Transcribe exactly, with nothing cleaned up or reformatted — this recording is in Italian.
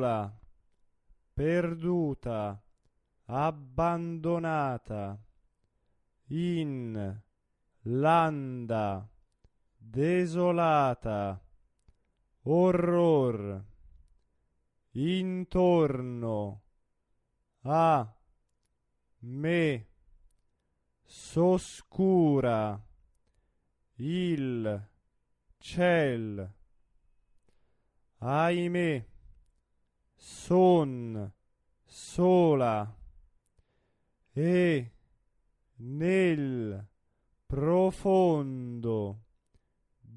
sola, perduta, abbandonata, in landa desolata, orror, intorno a me s'oscura il ciel, ahimè, son sola e nel profondo